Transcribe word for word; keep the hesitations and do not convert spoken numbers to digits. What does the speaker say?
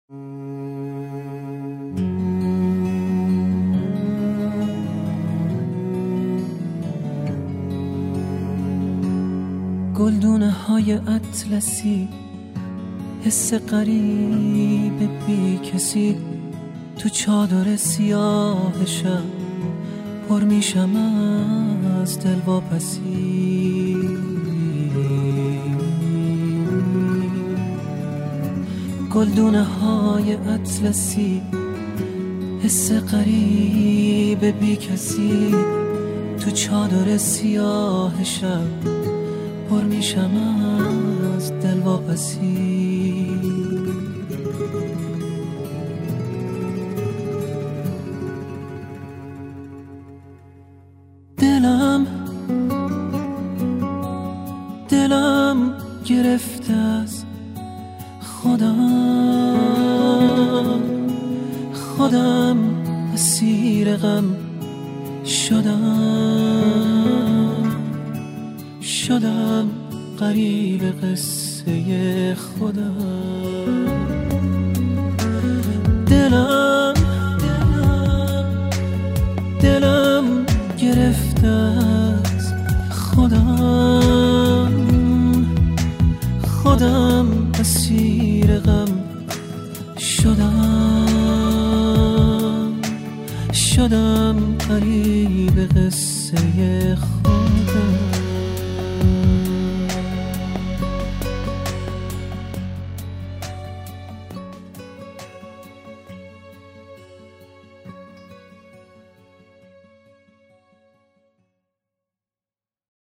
گلدونه های اطلسی، حس غریب بی کسی، تو چادر سیاه شب پر میشم از دلواپسی. گلدونه های اطلسی، حس غریب بی کسی، تو چادر سیاه شب پر میشم از دلواپسی. دلم دلم گرفته از خودم، خودم اسیر غم شدم، شدم غریب قصه خودم. دلم دلم دلم گرفته از خودم، خودم اسیر غم شدم، شدم غریب قصه خودم.